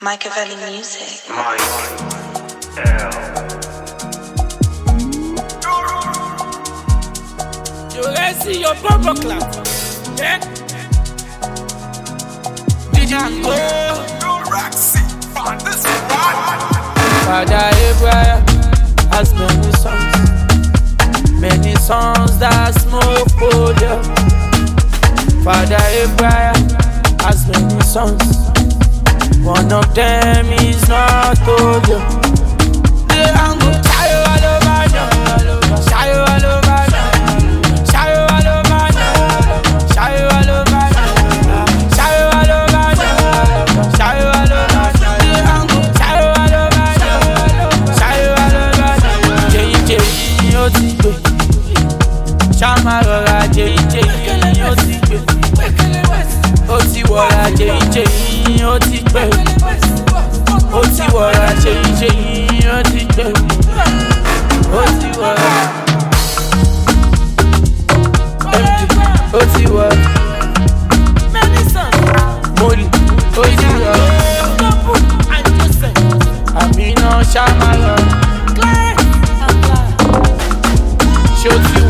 Machiavelli Music. You let's see your bumper clap. Yeah. Django. Father Abraham has many songs that smoke for you. Father Abraham has many songs. One of them is not told you. Django. Shayo all over you. Shayo all over you. Shayo all over you. Shayo all over you. Shayo all over you. Shayo all over you. Django. Shayo all over you. Shayo all over you. Jay ó ti gbé. Ṣáma rọra Jay ó ti gbé. Ó ti wọra Jay ó ti gbé. Ó ti wọra Jay ó ti gbé. Ó ti wọra MD ó ti wọra Moli ó ti wọra Amina Ṣáma rọra. Ṣé ó ti